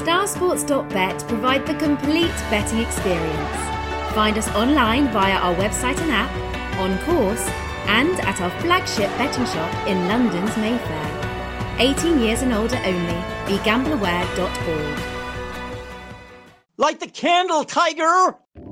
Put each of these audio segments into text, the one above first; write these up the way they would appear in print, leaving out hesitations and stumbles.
StarSports.bet provide the complete betting experience. Find us online via our website and app, on course, and at our flagship betting shop in London's Mayfair. 18 years and older only. BeGambleAware.org. Light the candle, Tiger!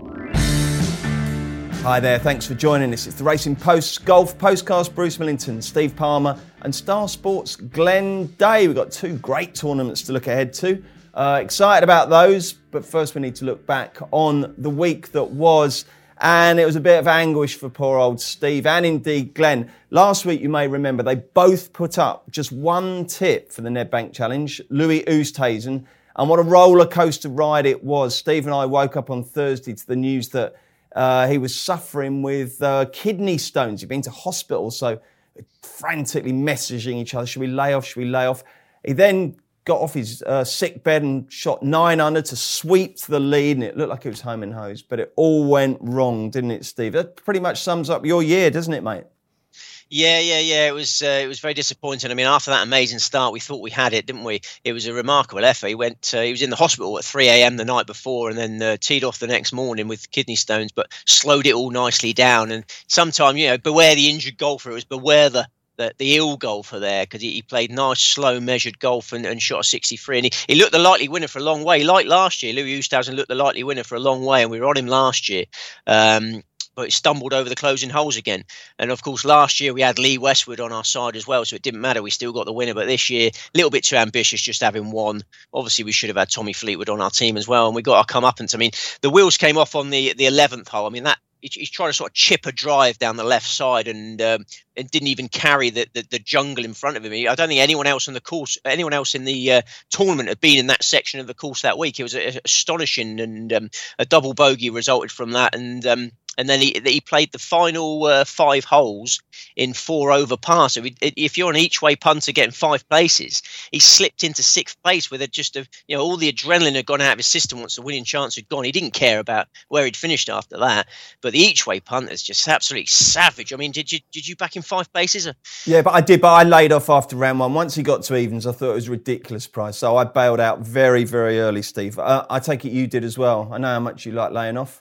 Hi there, thanks for joining us. It's the Racing Post Golf Postcast. Bruce Millington, Steve Palmer and Star Sports' Glenn Day. We've got two great tournaments to look ahead to. Excited about those, but first we need to look back on the week that was. And it was a bit of anguish for poor old Steve and indeed Glenn. Last week, you may remember, they both put up just one tip for the Nedbank Challenge, Louis Oosthuizen. And what a roller coaster ride it was. Steve and I woke up on Thursday to the news that he was suffering with kidney stones. He'd been to hospital, so frantically messaging each other, should we lay off, should we lay off? He then got off his sick bed and shot 9 under to sweep to the lead, and it looked like it was home and hose, but it all went wrong, didn't it, Steve? That pretty much sums up your year, doesn't it, mate? Yeah. It was very disappointing. I mean, after that amazing start, we thought we had it, didn't we? It was a remarkable effort. He was in the hospital at 3 a.m. the night before, and then teed off the next morning with kidney stones, but slowed it all nicely down. And sometimes, beware the injured golfer. It was beware the ill golfer there, because he played nice, slow, measured golf and shot a 63. And he looked the likely winner for a long way. Like last year, Louis Oosthuizen looked the likely winner for a long way, and we were on him last year. But he stumbled over the closing holes again. And of course, last year we had Lee Westwood on our side as well, so it didn't matter. We still got the winner. But this year, a little bit too ambitious just having one. Obviously, we should have had Tommy Fleetwood on our team as well. And we got our comeuppance. I mean, the wheels came off on the 11th hole. I mean, he's trying to sort of chip a drive down the left side and didn't even carry the jungle in front of him. I don't think anyone else in the tournament had been in that section of the course that week. It was astonishing, and a double bogey resulted from that. And then he played the final 5 holes in 4 over par. So if you're an each-way punter getting 5 places, he slipped into 6th place with all the adrenaline had gone out of his system once the winning chance had gone. He didn't care about where he'd finished after that. But the each-way punter is just absolutely savage. I mean, did you back in 5 places? Yeah, but I did. But I laid off after round 1. Once he got to evens, I thought it was a ridiculous price. So I bailed out very, very early, Steve. I take it you did as well. I know how much you like laying off.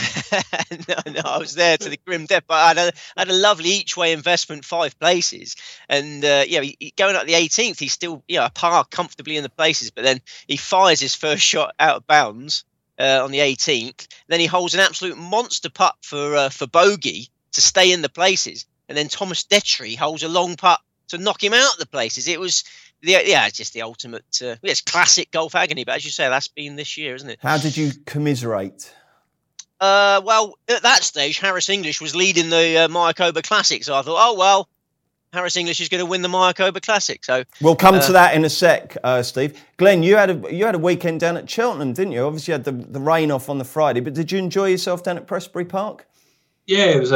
No, I was there to the grim death, but I had a lovely each-way investment, 5 places, and going up the 18th, he's still a par comfortably in the places, but then he fires his first shot out of bounds on the 18th. Then he holds an absolute monster putt for bogey to stay in the places, and then Thomas Detry holds a long putt to knock him out of the places. It was just the ultimate. It's classic golf agony, but as you say, that's been this year, isn't it? How did you commiserate? Well, at that stage, Harris English was leading the Mayakoba Classic, so I thought, Harris English is going to win the Mayakoba Classic. So we'll come to that in a sec, Steve. Glenn, you had a weekend down at Cheltenham, didn't you? Obviously, you had the rain off on the Friday, but did you enjoy yourself down at Prestbury Park? Yeah, it was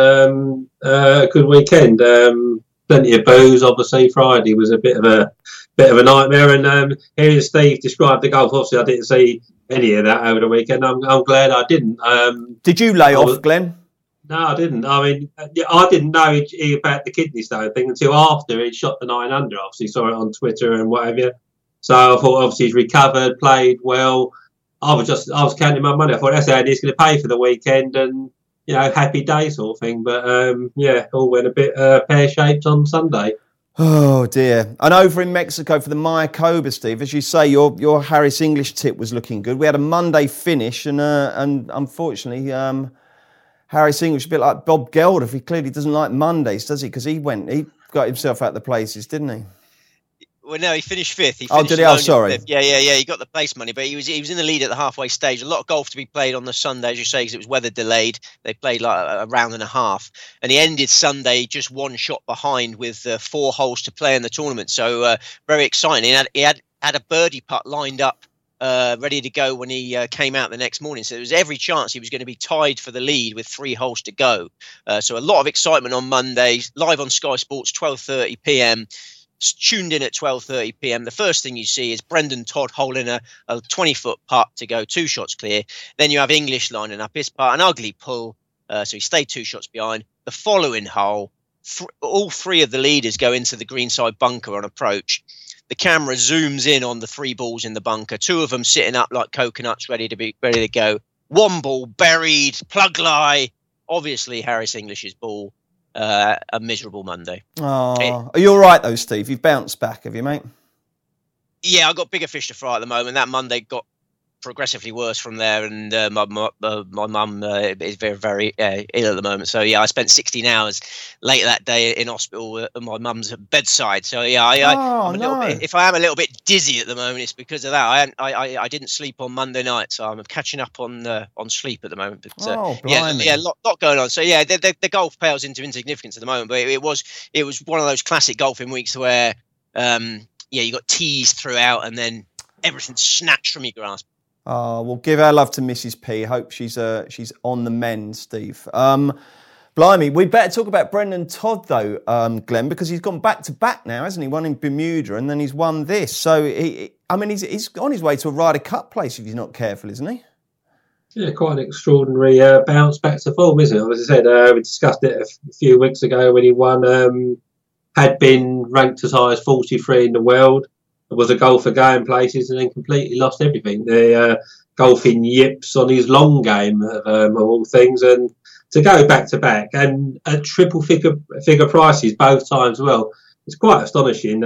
a good weekend. Plenty of booze. Obviously, Friday was a bit of a nightmare. And hearing Steve describe the golf, obviously, I didn't see any of that over the weekend. I'm glad I didn't. Did you lay off, Glenn? No, I didn't. I mean, I didn't know about the kidney stone thing until after he shot the 9 under. Obviously, saw it on Twitter and whatever. So I thought, obviously, he's recovered, played well. I was counting my money. I thought that's how he's going to pay for the weekend, and happy day sort of thing. But all went a bit pear-shaped on Sunday. Oh dear. And over in Mexico for the Mayakoba, Steve, as you say, your Harris English tip was looking good. We had a Monday finish, and unfortunately, Harris English, a bit like Bob Geldof, he clearly doesn't like Mondays, does he? Because he got himself out of the places, didn't he? Well, no, he finished 5th. Did he? Oh, sorry. 5th. Yeah. He got the place money, but he was in the lead at the halfway stage. A lot of golf to be played on the Sunday, as you say, because it was weather delayed. They played like a round and a half, and he ended Sunday just 1 shot behind with 4 holes to play in the tournament. So very exciting. He had a birdie putt lined up, ready to go when he came out the next morning. So there was every chance he was going to be tied for the lead with 3 holes to go. So a lot of excitement on Monday, live on Sky Sports, 12:30 p.m. Tuned in at 12:30 p.m. The first thing you see is Brendan Todd holding a 20-foot putt to go 2 shots clear. Then you have English lining up his putt, an ugly pull. So he stayed 2 shots behind. The following hole, all 3 of the leaders go into the greenside bunker on approach. the camera zooms in on the 3 balls in the bunker, 2 of them sitting up like coconuts, ready to go. 1 ball buried, plug lie, obviously Harris English's ball. A miserable Monday. Are you all right though, Steve? You've bounced back, have you, mate? Yeah, I got bigger fish to fry at the moment. That Monday got progressively worse from there, and my mum is very, very ill at the moment. So yeah, I spent 16 hours later that day in hospital at my mum's bedside. So yeah, I'm a little bit, if I am a little bit dizzy at the moment, it's because of that. I didn't sleep on Monday night, so I'm catching up on sleep at the moment. But yeah, lot going on. So yeah, the golf pales into insignificance at the moment. But it was one of those classic golfing weeks where you got teased throughout, and then everything snatched from your grasp. We'll give our love to Mrs. P. Hope she's on the mend, Steve. Blimey, we better talk about Brendan Todd though, Glenn, because he's gone back to back now, hasn't he? Won in Bermuda and then he's won this. So he's on his way to a Ryder Cup place if he's not careful, isn't he? Yeah, quite an extraordinary bounce back to form, isn't it? As I said, we discussed it a few weeks ago when he won. Had been ranked as high as 43 in the world. Was a golfer going places and then completely lost everything. The golfing yips on his long game of all things, and to go back to back and at triple figure prices both times. Well, it's quite astonishing.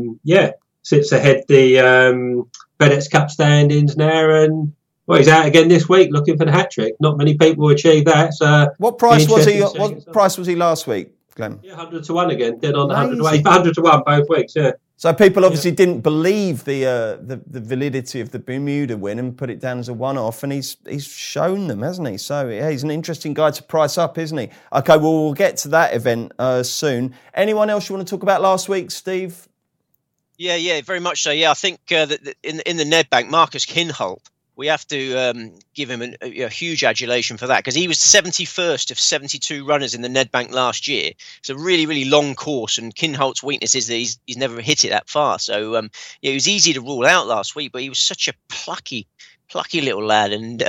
Sits ahead the FedEx Cup standings now, and he's out again this week looking for the hat trick. Not many people achieve that. So what price was he? What price was he last week, Glenn? Yeah, 100 to 1 again. Dead on 100 to 1. 100 to 1 both weeks. Yeah. So people obviously didn't believe the validity of the Bermuda win and put it down as a one-off, and he's shown them, hasn't he? So yeah, he's an interesting guy to price up, isn't he? Okay, well, we'll get to that event soon. Anyone else you want to talk about last week, Steve? Yeah, very much so. Yeah, I think that in the Nedbank, Marcus Kinhult, we have to give him a huge adulation for that, because he was 71st of 72 runners in the Nedbank last year. It's a really, really long course, and Kinhult's weakness is that he's never hit it that far. So it was easy to rule out last week, but he was such a plucky little lad, and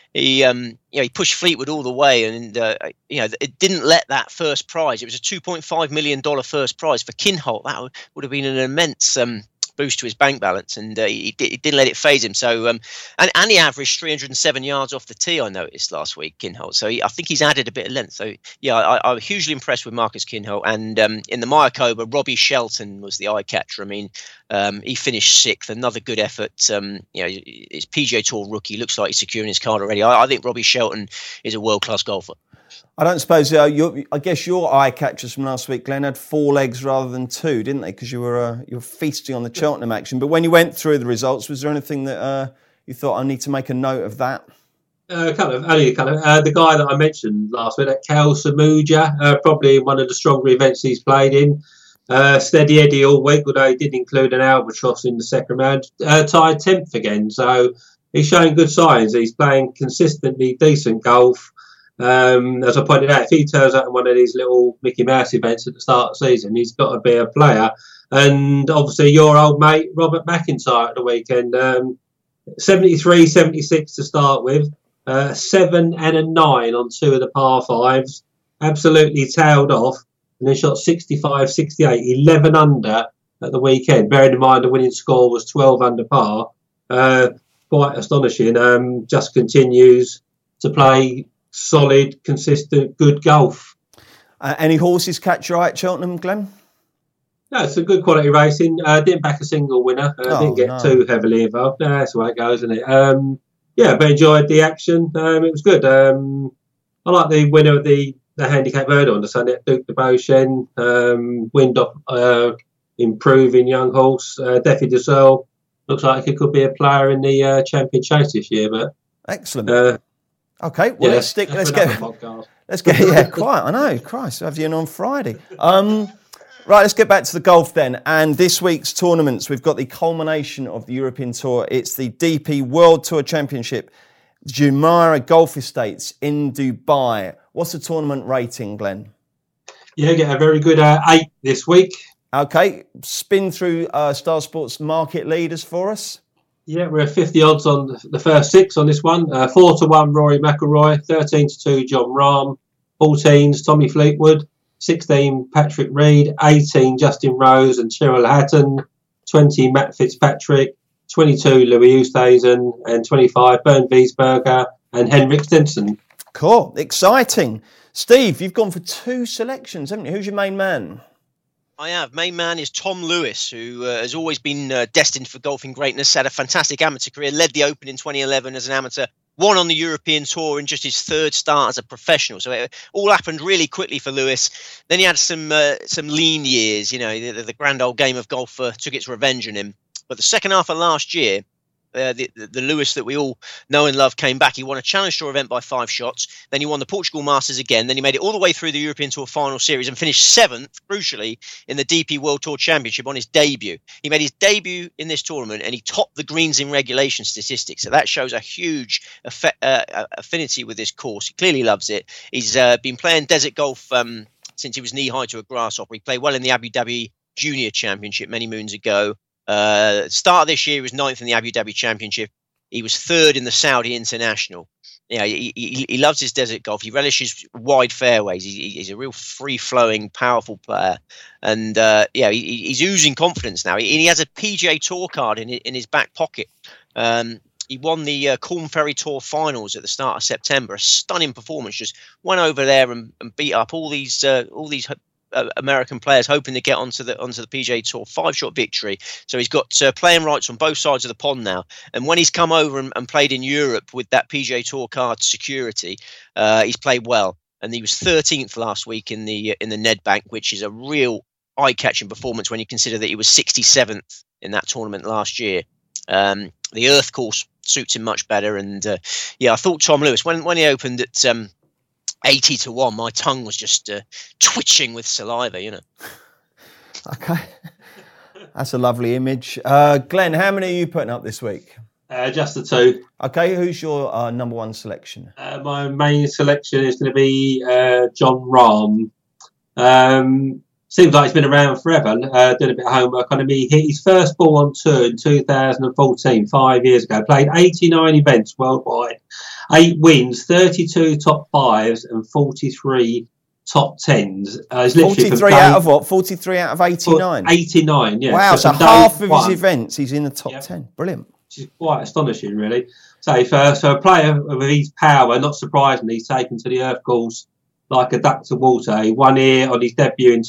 he pushed Fleetwood all the way, and it didn't let that first prize. It was a $2.5 million first prize for Kinhult. That would have been an immense boost to his bank balance, and he didn't let it phase him. So and he averaged 307 yards off the tee, I noticed last week, Kinhult. So I think he's added a bit of length. So yeah, I was hugely impressed with Marcus Kinhult. And in the Mayakoba, Robbie Shelton was the eye catcher. I mean, he finished 6th. Another good effort. His PGA Tour rookie, looks like he's securing his card already. I think Robbie Shelton is a world-class golfer. I don't suppose, I guess your eye catchers from last week, Glenn, had 4 legs rather than 2, didn't they? Because you were feasting on the Cheltenham action. But when you went through the results, was there anything that you thought, I need to make a note of that? The guy that I mentioned last week, that Kel Samuja, probably one of the stronger events he's played in. Steady Eddie all week, although he did include an albatross in the second round. Tied 10th again, so he's showing good signs. He's playing consistently decent golf. As I pointed out, if he turns up in one of these little Mickey Mouse events at the start of the season, he's got to be a player. And obviously your old mate, Robert McIntyre, at the weekend, 73, 76 to start with, 7 and a 9 on 2 of the par 5s, absolutely tailed off, and then shot 65, 68, 11 under at the weekend. Bearing in mind the winning score was 12 under par. Quite astonishing. Just continues to play solid, consistent, good golf. Any horses catch your eye at Cheltenham, Glenn? No, it's a good quality racing. Didn't back a single winner. Didn't get too heavily involved. No, that's the way it goes, isn't it? But enjoyed the action. It was good. I like the winner of the handicap hurdle on the Sunday, Duke de Beauchesne. Windop improving young horse. Defi de Searle looks like he could be a player in the Champion Chase this year. But excellent. Okay, well, let's get quiet. I know, Christ, I'll have you in on Friday. Right, let's get back to the golf then. And this week's tournaments, we've got the culmination of the European Tour. It's the DP World Tour Championship, Jumeirah Golf Estates in Dubai. What's the tournament rating, Glenn? Yeah, get a very good 8 this week. Okay, spin through Star Sports market leaders for us. Yeah, we're at 50 odds on the first 6 on this one. 4 to 1 Rory McIlroy, 13 to 2 John Rahm, 14s Tommy Fleetwood, 16 Patrick Reed, 18 Justin Rose and Tyrrell Hatton, 20 Matt Fitzpatrick, 22 Louis Oosthuizen, and 25 Bernd Wiesberger and Henrik Stenson. Cool, exciting. Steve, you've gone for 2 selections, haven't you? Who's your main man? I have. Main man is Tom Lewis, who has always been destined for golfing greatness. Had a fantastic amateur career, led the Open in 2011 as an amateur, won on the European Tour in just his 3rd start as a professional. So it all happened really quickly for Lewis. Then he had some lean years. You know, the grand old game of golf took its revenge on him. But the second half of last year, the Lewis that we all know and love came back. He won a Challenge Tour event by 5 shots. Then he won the Portugal Masters again. Then he made it all the way through the European Tour final series and finished 7th, crucially, in the DP World Tour Championship on his debut. He made his debut in this tournament and he topped the greens in regulation statistics. So that shows a huge affinity with this course. He clearly loves it. He's been playing desert golf since he was knee-high to a grasshopper. He played well in the Abu Dhabi Junior Championship many moons ago. Start of this year, he was 9th in the Abu Dhabi Championship. He was 3rd in the Saudi International. Yeah, he loves his desert golf. He relishes wide fairways. He's a real free-flowing, powerful player, and he's oozing confidence now. He has a PGA Tour card in his back pocket. He won the Corn Ferry Tour finals at the start of September. A stunning performance. Just went over there and beat up all these American players hoping to get onto the PGA Tour. 5-shot victory. So he's got playing rights on both sides of the pond now. And when he's come over and played in Europe with that PGA Tour card security, he's played well. And he was 13th last week in the Nedbank, which is a real eye-catching performance when you consider that he was 67th in that tournament last year. The Earth course suits him much better. And I thought Tom Lewis, when he opened at 80-1, my tongue was just twitching with saliva, you know. Okay. That's a lovely image. Glenn, how many are you putting up this week? Just the 2. Okay, who's your number 1 selection? My main selection is going to be Jon Rahm. Seems like he's been around forever, doing a bit of homework on him. He hit his first ball on tour in 2014, 5 years ago. Played 89 events worldwide, 8 wins, 32 top 5s and 43 top 10s. 43 out of what? 43 out of 89? 89, yeah. Wow, so half of his events he's in the top 10. Brilliant. Which is quite astonishing, really. So a player with his power, not surprisingly, he's taken to the Earth course like a duck to water. He won here on his debut in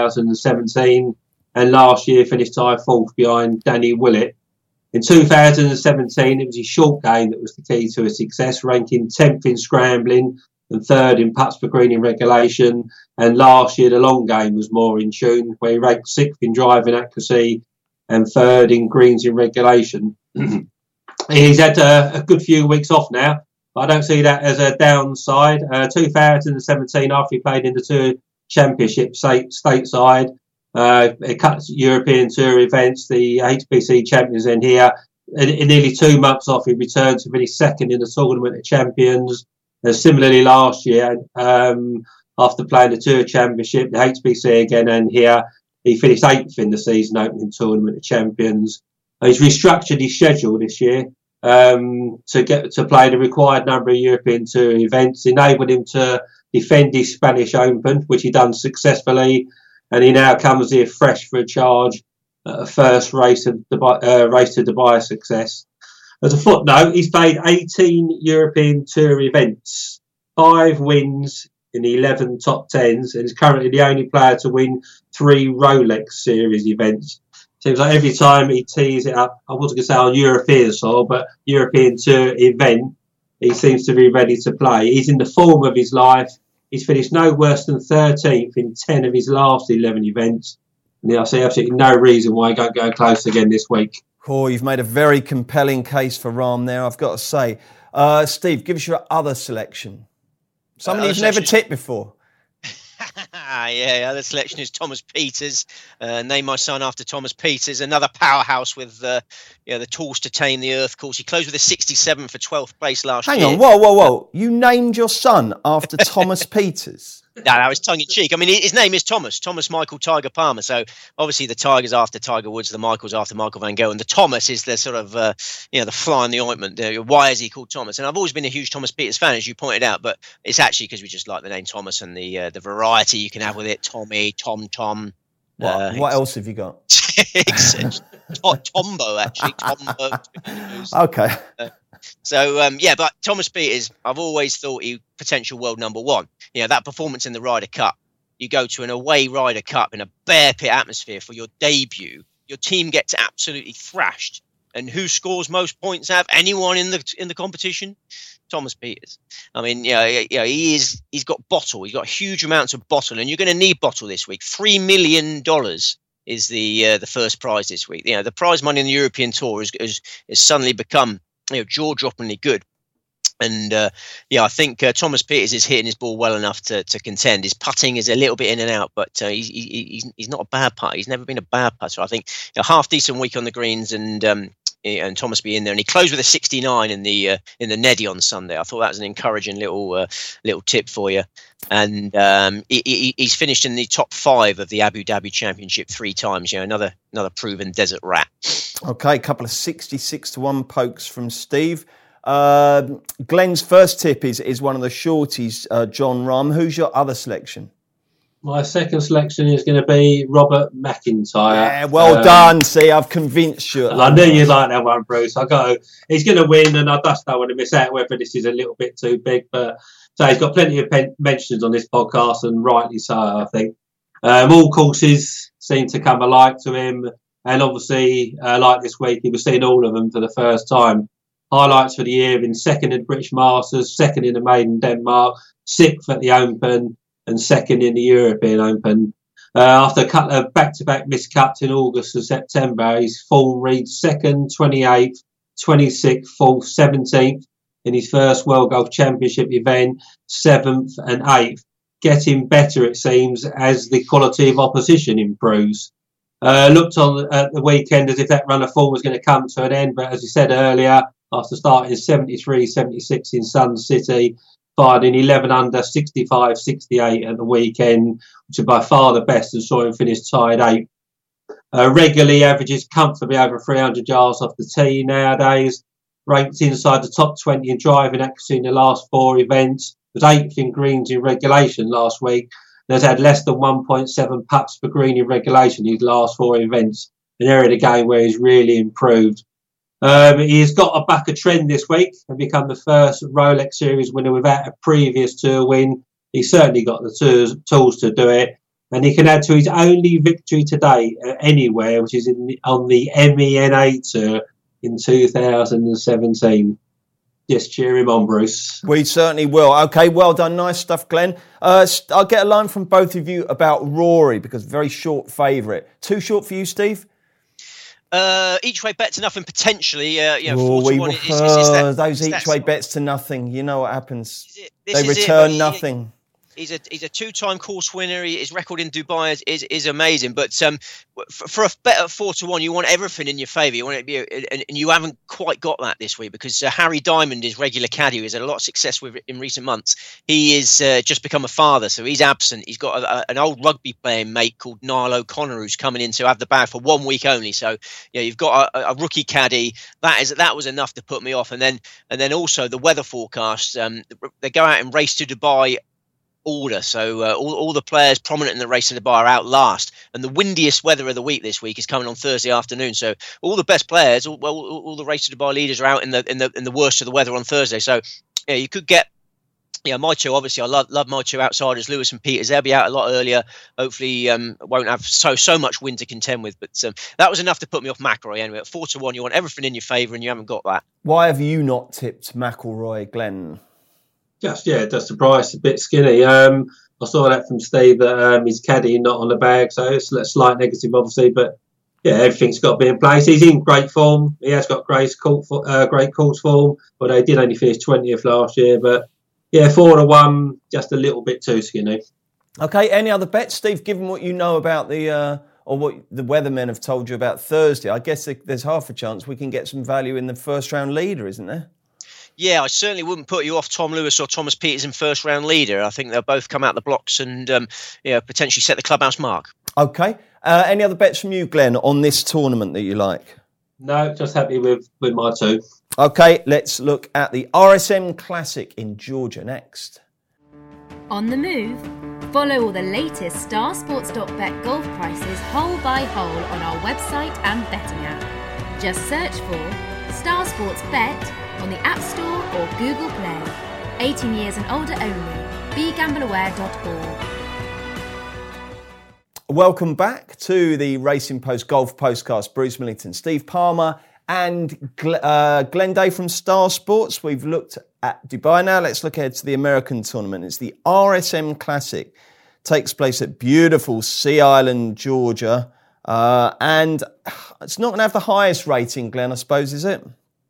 2017 and last year finished tied 4th behind Danny Willett. In 2017, it was his short game that was the key to his success, ranking 10th in scrambling and 3rd in putts per green in regulation. And last year, the long game was more in tune, where he ranked 6th in driving accuracy and 3rd in greens in regulation. He's had a good few weeks off now. I don't see that as a downside. 2017, after he played in the Tour Championship stateside, it cut European Tour events, the HBC Champions in here. In nearly 2 months off, he returned to finish 2nd in the Tournament of Champions. Similarly, last year, after playing the Tour Championship, the HBC again, and here, he finished 8th in the season opening Tournament of Champions. He's restructured his schedule this year to get to play the required number of European Tour events, enabled him to defend his Spanish Open, which he done successfully, and he now comes here fresh for a charge at a first race to Dubai success. As a footnote, he's played 18 European Tour events, 5 wins in 11 top 10s, and is currently the only player to win 3 Rolex Series events. Seems like every time he tees it up, I wasn't going to say on European soil, but European Tour event, he seems to be ready to play. He's in the form of his life. He's finished no worse than 13th in 10 of his last 11 events. And I see absolutely no reason why he can't go close again this week. Oh, you've made a very compelling case for Rahm there, I've got to say. Steve, give us your other selection. Somebody you've never tipped before. Yeah, the selection is Thomas Pieters. Named my son after Thomas Pieters, another powerhouse with the tools to tame the Earth course. He closed with a 67 for 12th place last year. Hang on, whoa. You named your son after Thomas Pieters? No, that was tongue-in-cheek. I mean, his name is Thomas Michael Tiger Palmer. So obviously the Tiger's after Tiger Woods, the Michael's after Michael Van Gogh, and the Thomas is the sort of, the fly in the ointment. Why is he called Thomas? And I've always been a huge Thomas Pieters fan, as you pointed out, but it's actually because we just like the name Thomas and the variety you can have with it. Tommy, Tom. What else have you got? Tombo, actually. Tombo. Okay. But Thomas Pieters, I've always thought he potential world number one. You know, that performance in the Ryder Cup, you go to an away Ryder Cup in a bear pit atmosphere for your debut, your team gets absolutely thrashed. And who scores most points out of anyone in the competition? Thomas Pieters. I mean, he's got bottle. He's got huge amounts of bottle, and you're going to need bottle this week. $3 million is the first prize this week. You know, the prize money in the European Tour has suddenly become jaw-droppingly good. And I think Thomas Pieters is hitting his ball well enough to contend. His putting is a little bit in and out, but he's not a bad putter. He's never been a bad putter. I think a half decent week on the greens, and Thomas be in there. And he closed with a 69 in the Neddy on Sunday. I thought that was an encouraging little tip for you. And he's finished in the top 5 of the Abu Dhabi Championship 3 times. You know, another proven desert rat. Okay, a couple of 66-1 pokes from Steve. Glenn's first tip is one of the shorties, John Rahm. Who's your other selection? My second selection is going to be Robert McIntyre. Yeah, well done. See, I've convinced you. I knew you'd like that one, Bruce. He's going to win, and I just don't want to miss out whether this is a little bit too big. But so he's got plenty of mentions on this podcast, and rightly so, I think. All courses seem to come alike to him, and obviously, like this week, he was seeing all of them for the first time. Highlights for the year: in second in the British Masters, second in the Maiden Denmark, 6th at the Open, and second in the European Open. After a couple of back-to-back missed cuts in August and September, his form reads 2nd, 28th, 26th, 4th, 17th in his first World Golf Championship event, 7th and 8th. Getting better, it seems, as the quality of opposition improves. Looked on at the weekend as if that run of form was going to come to an end, but as you said earlier, after starting 73, 76 in Sun City, fired in 11 under, 65, 68 at the weekend, which is by far the best, and saw him finish tied 8th. Regularly averages comfortably over 300 yards off the tee nowadays. Ranked inside the top 20 in driving accuracy in the last 4 events. Was 8th in greens in regulation last week. And has had less than 1.7 putts per green in regulation in his last 4 events. An area of the game where he's really improved. He's got a buck a trend this week and become the first Rolex Series winner without a previous tour win. He's certainly got the tools to do it. And he can add to his only victory today anywhere, which is on the MENA Tour in 2017. Just cheer him on, Bruce. We certainly will. Okay, well done. Nice stuff, Glenn. I'll get a line from both of you about Rory, because very short favourite. Too short for you, Steve? Each way bet to nothing, potentially. 4-1. Those each way bets to nothing. You know what happens. They return nothing. He's a 2-time course winner. His record in Dubai is amazing. But for a bet at 4-1, you want everything in your favour. You want it to be, and you haven't quite got that this week, because Harry Diamond, his regular caddy, who has had a lot of success with in recent months, he is just become a father, so he's absent. He's got an old rugby playing mate called Niall O'Connor who's coming in to have the bag for 1 week only. So you've got a rookie caddy. That was enough to put me off. And then also the weather forecast. They go out and race to Dubai order, so all the players prominent in the race to Dubai are out last, and the windiest weather of the week this week is coming on Thursday afternoon. So all the best players, all the race to Dubai leaders are out in the worst of the weather on Thursday. So you could get my two. Obviously, I love my two outsiders, Lewis and Pieters. They'll be out a lot earlier. Hopefully, won't have so much wind to contend with. But that was enough to put me off McIlroy. Anyway, at 4-1, you want everything in your favour, and you haven't got that. Why have you not tipped McIlroy, Glenn? Just the price a bit skinny. I saw that from Steve that his caddy not on the bag, so it's a slight negative, obviously. But everything's got to be in place. He's in great form. He has got great course form, but they did only finish 20th last year. But 4-1, just a little bit too skinny. Okay, any other bets, Steve? Given what you know about or what the weathermen have told you about Thursday, I guess there's half a chance we can get some value in the first round leader, isn't there? Yeah, I certainly wouldn't put you off Tom Lewis or Thomas Pieters in first round leader. I think they'll both come out the blocks and potentially set the clubhouse mark. Okay. Any other bets from you, Glenn, on this tournament that you like? No, just happy with my two. Okay, let's look at the RSM Classic in Georgia next. On the move, Follow all the latest starsports.bet golf prices hole by hole on our website and betting app. Just search for Star Sports Bet on the App Store or Google Play. 18 years and older only. BeGambleAware.org. Welcome back to the Racing Post Golf Postcast. Bruce Millington, Steve Palmer and Glenn Day from Star Sports. We've looked at Dubai now. Let's look ahead to the American tournament. It's the RSM Classic. Takes place at beautiful Sea Island, Georgia. And it's not going to have the highest rating, Glenn, I suppose, is it?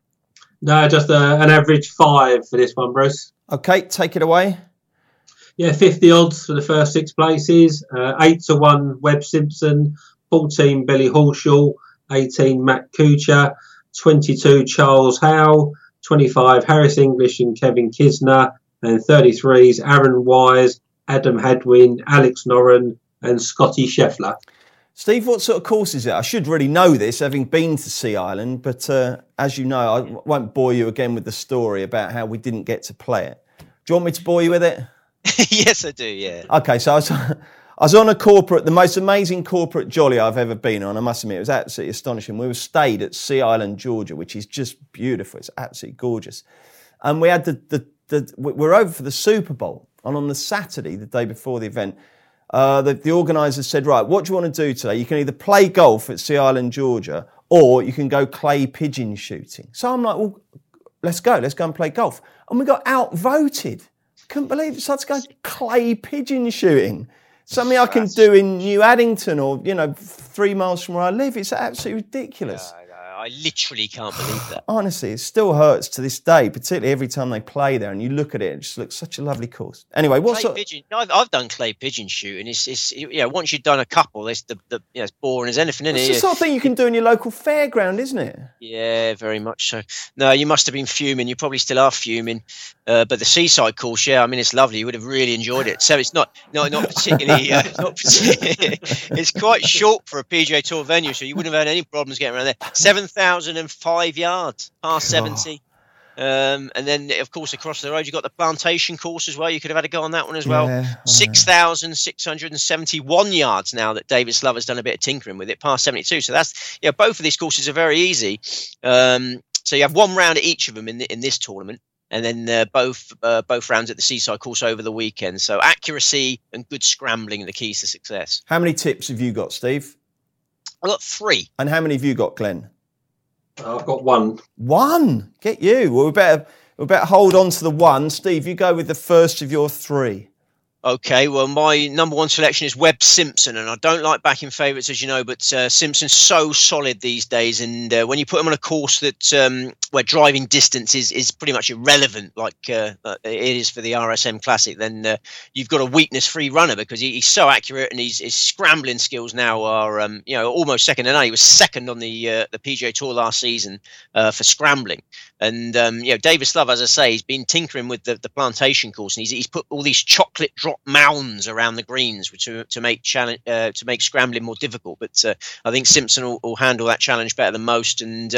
No, just an average 5 for this one, Bruce. Okay, take it away. Yeah, 50 odds for the first 6 places. 8-1 Webb Simpson, 14 Billy Horschel, 18 Matt Kuchar, 22 Charles Howell, 25 Harris English and Kevin Kisner, and 33s Aaron Wise, Adam Hadwin, Alex Noren, and Scotty Scheffler. Steve, what sort of course is it? I should really know this, having been to Sea Island, but as you know, I won't bore you again with the story about how we didn't get to play it. Do you want me to bore you with it? Yes, I do, yeah. Okay, so I was on a corporate, the most amazing corporate jolly I've ever been on, I must admit. It was absolutely astonishing. We were stayed at Sea Island, Georgia, which is just beautiful. It's absolutely gorgeous. And we had we're over for the Super Bowl. And on the Saturday, the day before the event, the organisers said, right, what do you want to do today? You can either play golf at Sea Island, Georgia, or you can go clay pigeon shooting. So I'm like, well, let's go and play golf. And we got outvoted. Couldn't believe it. So I had to go clay pigeon shooting. Something I can do in New Addington or, 3 miles from where I live. It's absolutely ridiculous. I literally can't believe that. Honestly, it still hurts to this day, particularly every time they play there and you look at it, it just looks such a lovely course. Anyway, I've done clay pigeon shooting. It's once you've done a couple, it's it's boring as anything, isn't it? It's the sort of thing you can do in your local fairground, isn't it? Yeah, very much so. No, you must have been fuming. You probably still are fuming. But the seaside course, yeah, I mean, it's lovely. You would have really enjoyed it. So it's not particularly. It's quite short for a PGA Tour venue, so you wouldn't have had any problems getting around there. 7,005 yards, par 70. And then, of course, across the road, you've got the Plantation course as well. You could have had a go on that one as well. Yeah, 6,671 yards now that David Slover's done a bit of tinkering with it, par 72. So that's, both of these courses are very easy. So you have one round at each of them in this tournament. And then both rounds at the Seaside course over the weekend. So accuracy and good scrambling are the keys to success. How many tips have you got, Steve? I've got 3. And how many have you got, Glenn? I've got 1. 1? Get you. Well, we better hold on to the 1. Steve, you go with the first of your 3. Okay, well, my number 1 selection is Webb Simpson, and I don't like backing favourites, as you know, but Simpson's so solid these days, and when you put him on a course that where driving distance is pretty much irrelevant, like it is for the RSM Classic, then you've got a weakness-free runner because he's so accurate, and his scrambling skills now are almost second to none. He was second on the PGA Tour last season for scrambling, and David Slover, as I say, he's been tinkering with the Plantation course, and he's put all these chocolate drop mounds around the greens to make scrambling more difficult. But I think Simpson will handle that challenge better than most. And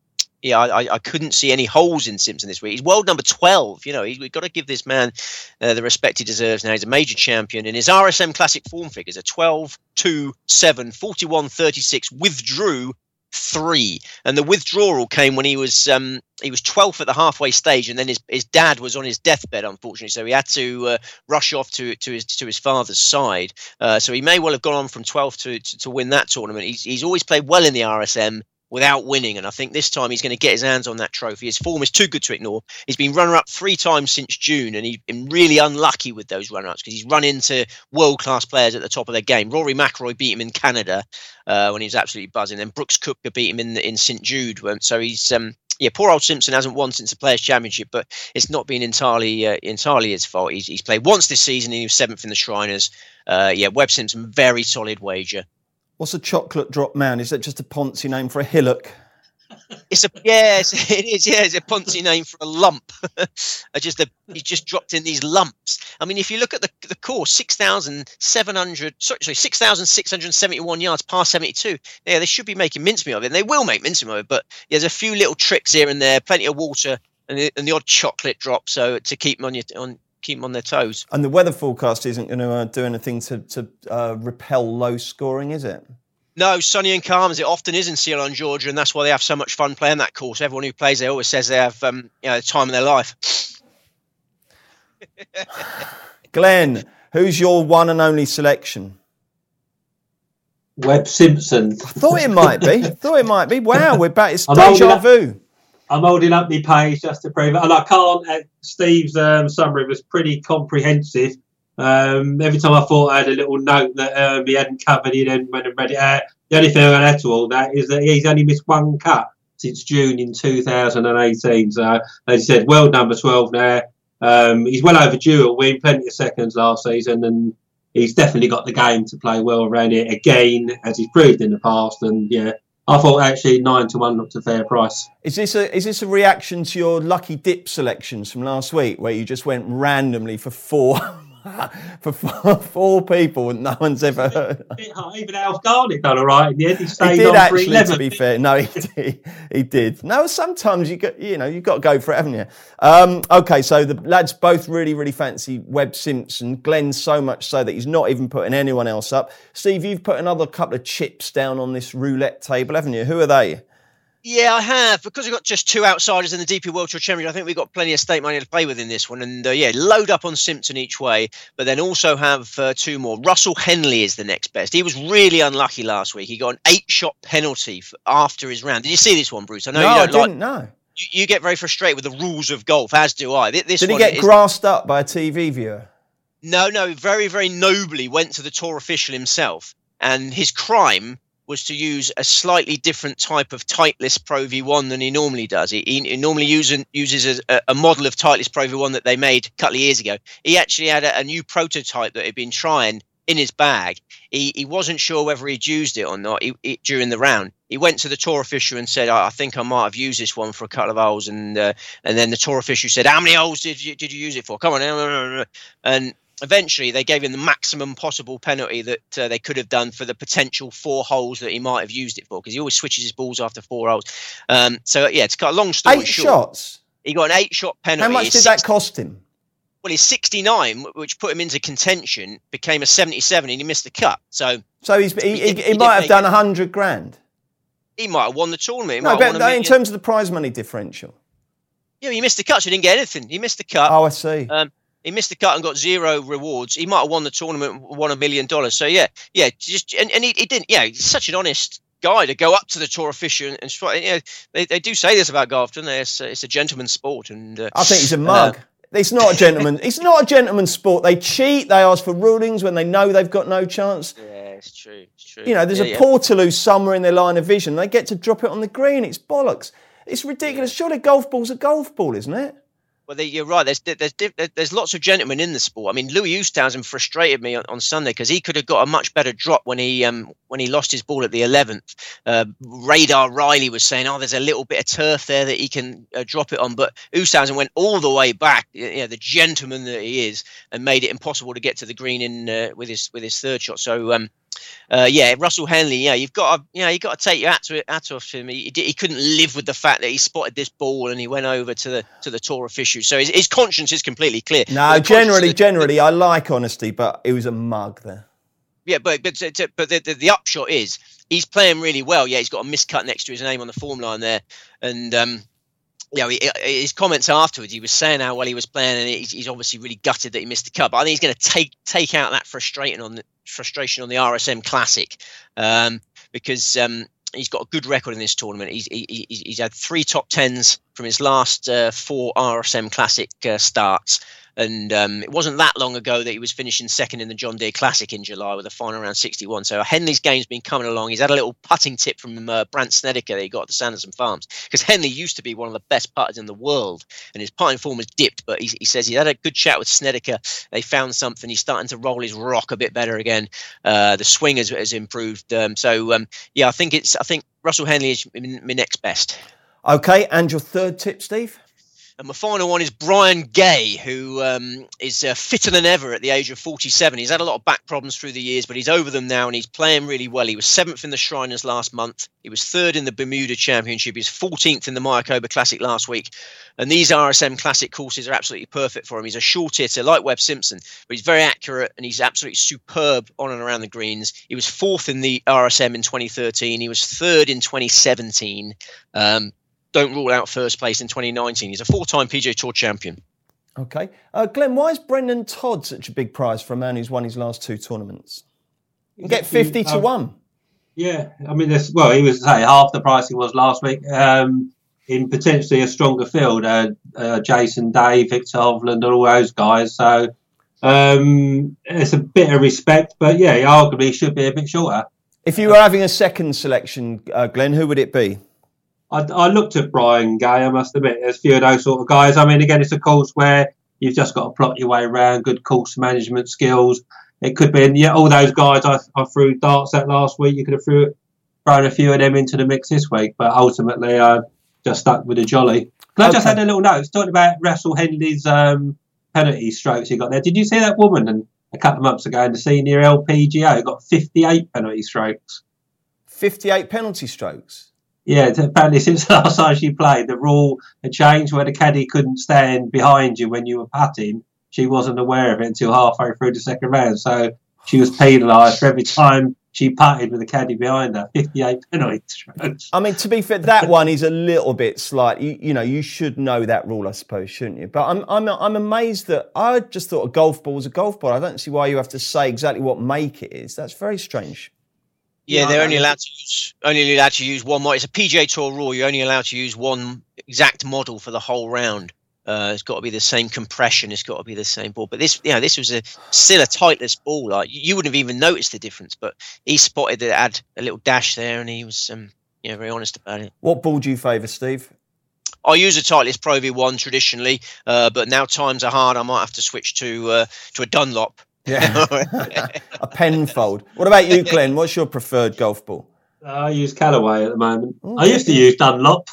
I couldn't see any holes in Simpson this week. He's world number 12. We've got to give this man the respect he deserves now. He's a major champion, and his RSM Classic form figures are 12, 2, 7, 41, 36, withdrew 3, and the withdrawal came when he was 12th at the halfway stage, and then his dad was on his deathbed, unfortunately, so he had to rush off to his father's side. So he may well have gone on from 12th to win that tournament. He's always played well in the RSM without winning, and I think this time he's going to get his hands on that trophy. His form is too good to ignore. He's been runner-up 3 times since June, and he's been really unlucky with those runner-ups because he's run into world-class players at the top of their game. Rory McIlroy beat him in Canada when he was absolutely buzzing. Then Brooks Koepka beat him in St Jude. So he's poor old Simpson hasn't won since the Players' Championship, but it's not been entirely his fault. He's played once this season, and he was 7th in the Shriners. Webb Simpson, very solid wager. What's a chocolate drop mound? Is that just a Ponzi name for a hillock? It's a Ponzi name for a lump. He's just dropped in these lumps. I mean, if you look at the course, 6,671 yards, par 72. Yeah, they should be making mincemeat of it, and they will make mincemeat of it. But there's a few little tricks here and there, plenty of water, and the odd chocolate drop, so to keep them on their toes. And the weather forecast isn't going to do anything to repel low scoring, is it? No, sunny and calm as it often is in Ceylon, Georgia, and that's why they have so much fun playing that course. Everyone who plays there always says they have the time of their life. Glenn, who's your one and only selection? Webb Simpson. I thought it might be. Wow, we're back. It's deja vu. I'm holding up the page just to prove it. And I can't. Steve's summary was pretty comprehensive. Every time I thought I had a little note that he hadn't covered, he then went and read it out. The only thing I add to all that is that he's only missed one cut since June in 2018. So, as you said, world number 12 now. He's well overdue a win, plenty of seconds last season, and he's definitely got the game to play well around it again, as he's proved in the past. And yeah, I thought actually 9-1 looked a fair price. Is this a reaction to your lucky dip selections from last week, where you just went randomly for four people and no one's ever heard? Even Alf Garnett done all right in the end. He did on actually, for 11. To be fair. No, he did. No, sometimes you've got to go for it, haven't you? Okay, so the lads both really, really fancy Webb Simpson. Glenn so much so that he's not even putting anyone else up. Steve, you've put another couple of chips down on this roulette table, haven't you? Who are they? Yeah, I have. Because we've got just two outsiders in the DP World Tour Championship, I think we've got plenty of stake money to play with in this one. And load up on Simpson each way, but then also have two more. Russell Henley is the next best. He was really unlucky last week. He got an 8-shot penalty after his round. Did you see this one, Bruce? I know you don't didn't, no. You get very frustrated with the rules of golf, as do I. Did he get grassed up by a TV viewer? No, very, very nobly went to the tour official himself. And his crime was to use a slightly different type of Titleist Pro V1 than he normally does. He normally uses a model of Titleist Pro V1 that they made a couple of years ago. He actually had a new prototype that he'd been trying in his bag. He wasn't sure whether he'd used it or not during the round. He went to the tour official and said, I think I might have used this one for a couple of holes. And then the tour official said, how many holes did you use it for? Come on. And eventually, they gave him the maximum possible penalty that they could have done for the potential 4 holes that he might have used it for, because he always switches his balls after 4 holes. To cut a long story 8 short, shots. He got an 8-shot penalty. How much did that cost him? Well, his 69, which put him into contention, became a 77, and he missed the cut. So he might have done 100 grand. He might have won the tournament. In terms of the prize money differential. Yeah, he missed the cut, so he didn't get anything. He missed the cut. Oh, I see. He missed the cut and got 0 rewards. He might have won the tournament, won $1 million. So he didn't. Yeah, he's such an honest guy to go up to the tour official and they do say this about golf, don't they? It's a gentleman's sport, and I think he's a mug. It's not a gentleman. It's not a gentleman's sport. They cheat. They ask for rulings when they know they've got no chance. Yeah, it's true. It's true. There's a Portaloo somewhere in their line of vision. They get to drop it on the green. It's bollocks. It's ridiculous. Surely a golf ball's a golf ball, isn't it? Well, you're right. There's lots of gentlemen in the sport. I mean, Louis Oosthuizen frustrated me on Sunday because he could have got a much better drop when he lost his ball at the 11th. Radar Riley was saying, there's a little bit of turf there that he can drop it on, but Oosthuizen went all the way back, the gentleman that he is, and made it impossible to get to the green in with his third shot. So. Russell Henley. You've got to take your hat off to him. He couldn't live with the fact that he spotted this ball and he went over to the tour official. So his conscience is completely clear. No, generally, I like honesty, but it was a mug there. Yeah, but the upshot is he's playing really well. Yeah, he's got a miscut next to his name on the form line there, and. His comments afterwards, he was saying how well he was playing, and he's obviously really gutted that he missed the cut. But I think he's going to take out that frustration on the RSM Classic, because he's got a good record in this tournament. He's had 3 top 10s from his last 4 RSM Classic starts. And it wasn't that long ago that he was finishing second in the John Deere Classic in July with a final around 61. So Henley's game's been coming along. He's had a little putting tip from Brandt Snedeker that he got at the Sanderson Farms. Because Henley used to be one of the best putters in the world. And his putting form has dipped. But he says he had a good chat with Snedeker. They found something. He's starting to roll his rock a bit better again. The swing has improved. I think Russell Henley is my next best. Okay, and your third tip, Steve? And my final one is Brian Gay, who is fitter than ever at the age of 47. He's had a lot of back problems through the years, but he's over them now and he's playing really well. He was 7th in the Shriners last month. He was 3rd in the Bermuda Championship. He was 14th in the Mayakoba Classic last week. And these RSM Classic courses are absolutely perfect for him. He's a short hitter like Webb Simpson, but he's very accurate and he's absolutely superb on and around the greens. He was 4th in the RSM in 2013. He was 3rd in 2017. Don't rule out first place in 2019. He's a 4-time PGA Tour champion. Okay. Glenn, why is Brendan Todd such a big prize for a man who's won his last 2 tournaments? You can get 50 to 1. Yeah, I mean, he was, say, half the price he was last week. In potentially a stronger field, Jason Day, Victor Hovland, and all those guys. So it's a bit of respect, but yeah, he arguably should be a bit shorter. If you were having a second selection, Glenn, who would it be? I looked at Brian Gay, I must admit. There's a few of those sort of guys. I mean, again, it's a course where you've just got to plot your way around, good course management skills. It could be, all those guys I threw darts at last week, you could have thrown a few of them into the mix this week, but ultimately I just stuck with the jolly. I just had a little note. It's talking about Russell Henley's penalty strokes he got there. Did you see that woman a couple of months ago in the senior LPGA got 58 penalty strokes? 58 penalty strokes? Yeah, apparently since the last time she played, the rule had changed where the caddy couldn't stand behind you when you were putting. She wasn't aware of it until halfway through the second round. So she was penalised for every time she putted with the caddy behind her. 58 penalty strokes. I mean, to be fair, that one is a little bit slight. You should know that rule, I suppose, shouldn't you? But I'm amazed that I just thought a golf ball was a golf ball. I don't see why you have to say exactly what make it is. That's very strange. Yeah, they're only allowed to use one model. It's a PGA Tour rule. You're only allowed to use one exact model for the whole round. It's got to be the same compression. It's got to be the same ball. But this was still a tightless ball. Like you wouldn't have even noticed the difference. But he spotted that it had a little dash there, and he was very honest about it. What ball do you favour, Steve? I use a Titleist Pro V1 traditionally, but now times are hard. I might have to switch to a Dunlop. Yeah, a Penfold. What about you, Glenn? What's your preferred golf ball? I use Callaway at the moment. I used to use Dunlop.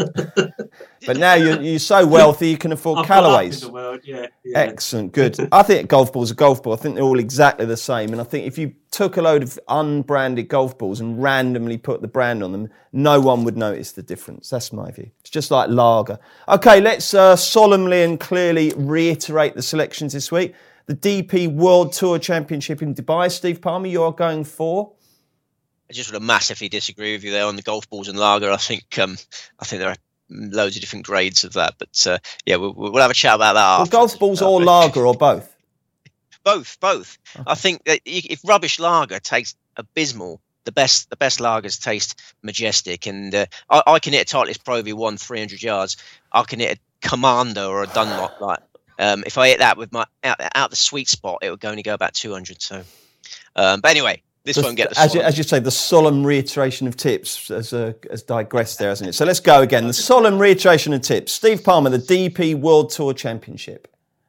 But now you're so wealthy you can afford Callaways. In the world, yeah. Excellent, good. I think golf ball's a golf ball. I think they're all exactly the same. And I think if you took a load of unbranded golf balls and randomly put the brand on them, no one would notice the difference. That's my view. It's just like lager. Okay, let's solemnly and clearly reiterate the selections this week. The DP World Tour Championship in Dubai. Steve Palmer, you are going for? I just would massively disagree with you there on the golf balls and lager. I think there are loads of different grades of that, but we'll have a chat about that. Well, golf balls or lager or both? Both. Okay. I think that if rubbish lager tastes abysmal, the best lagers taste majestic. And I can hit a Titleist Pro V1 300 yards. I can hit a Commander or a Dunlop if I hit that with my out the sweet spot, it would only go about 200. So, but anyway, this won't get the as you say, the solemn reiteration of tips has digressed there, hasn't it? So let's go again. The solemn reiteration of tips. Steve Palmer, the DP World Tour Championship.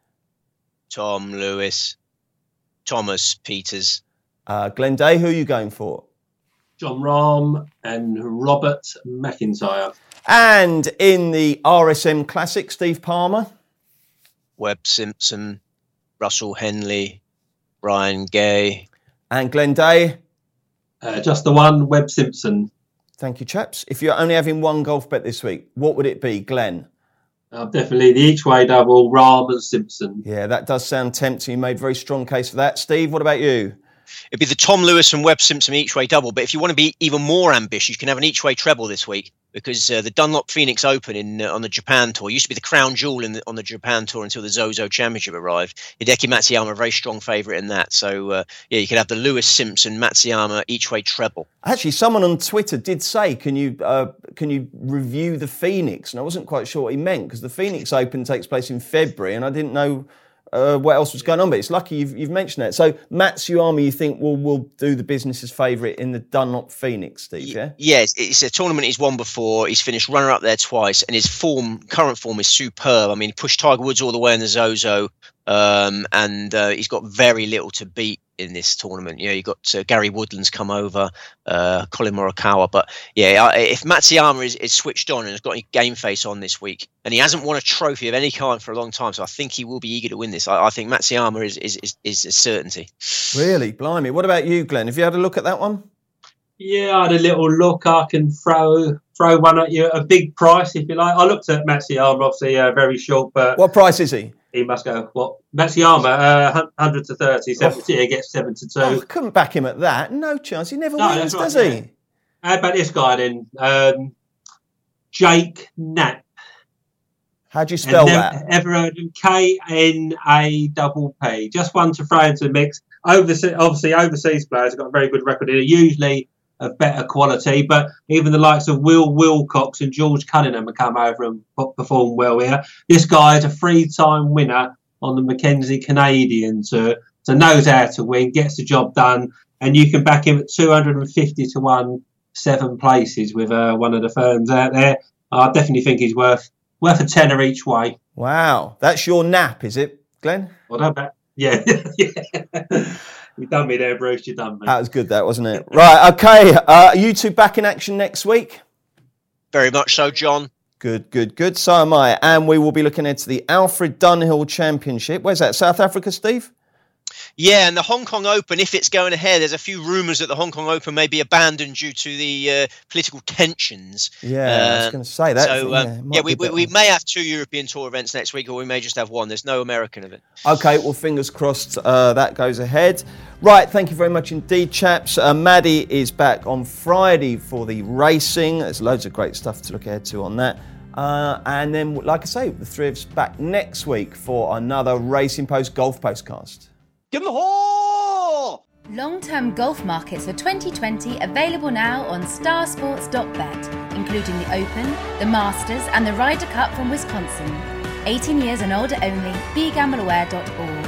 Tom Lewis, Thomas Peters. Glenn Day, who are you going for? Jon Rahm and Robert McIntyre. And in the RSM Classic, Steve Palmer. Webb Simpson, Russell Henley, Brian Gay. And Glenn Day? Just the one, Webb Simpson. Thank you, chaps. If you're only having one golf bet this week, what would it be, Glenn? Definitely the each-way double, Rahm and Simpson. Yeah, that does sound tempting. You made a very strong case for that. Steve, what about you? It'd be the Tom Lewis and Webb Simpson each-way double. But if you want to be even more ambitious, you can have an each-way treble this week. Because the Dunlop Phoenix Open on the Japan Tour used to be the crown jewel on the Japan Tour until the Zozo Championship arrived. Hideki Matsuyama, a very strong favourite in that. So, you could have the Lewis, Simpson, Matsuyama each-way treble. Actually, someone on Twitter did say, can you review the Phoenix? And I wasn't quite sure what he meant, because the Phoenix Open takes place in February, and I didn't know what else was going on. But it's lucky you've mentioned that. So Matsuyama, you think, will do the business's favourite in the Dunlop Phoenix, Steve, yeah? Yes, it's a tournament he's won before. He's finished runner-up there twice, and his current form is superb. I mean, he pushed Tiger Woods all the way in the Zozo, and he's got very little to beat in this tournament. You know, you got Gary Woodland's come over, Colin Morikawa, but yeah, if Matsuyama is switched on and has got a game face on this week, and he hasn't won a trophy of any kind for a long time, so I think he will be eager to win this. I think Matsuyama is a certainty. Really, blimey! What about you, Glenn? Have you had a look at that one? Yeah, I had a little look. I can throw one at you, a big price if you like. I looked at Matsuyama, obviously very short, but what price is he? He must go. What Matsuyama? 100 to 30. 70. He gets 7 to 2. I couldn't back him at that. No chance. He never wins, does he? Yeah. How about this guy then? Jake Knapp. How do you spell that? Ever heard of Knapp? Just one to throw into the mix. Obviously, overseas players have got a very good record here. Usually of better quality, but even the likes of Will Wilcox and George Cunningham have come over and performed well here. This guy is a 3-time winner on the Mackenzie Canadian Tour, so knows how to win, gets the job done, and you can back him at 250 to 1, 7 places with one of the firms out there. I definitely think he's worth a tenner each way. Wow, that's your nap, is it, Glenn? Yeah. You done me there, Bruce. You done me. That was good, that, wasn't it? Right, okay. Are you two back in action next week? Very much so, John. Good. So am I. And we will be looking into the Alfred Dunhill Championship. Where's that? South Africa, Steve? Yeah, and the Hong Kong Open, if it's going ahead, there's a few rumours that the Hong Kong Open may be abandoned due to the political tensions. Yeah, I was going to say that. So, we may have 2 European Tour events next week, or we may just have 1. There's no American event. Okay, well, fingers crossed that goes ahead. Right, thank you very much indeed, chaps. Maddie is back on Friday for the racing. There's loads of great stuff to look ahead to on that. And then, like I say, the three of us back next week for another Racing Post Golf Postcast. Give them a hole! Long-term golf markets for 2020 available now on starsports.bet, including the Open, the Masters and the Ryder Cup from Wisconsin. 18 years and older only, begambleaware.org.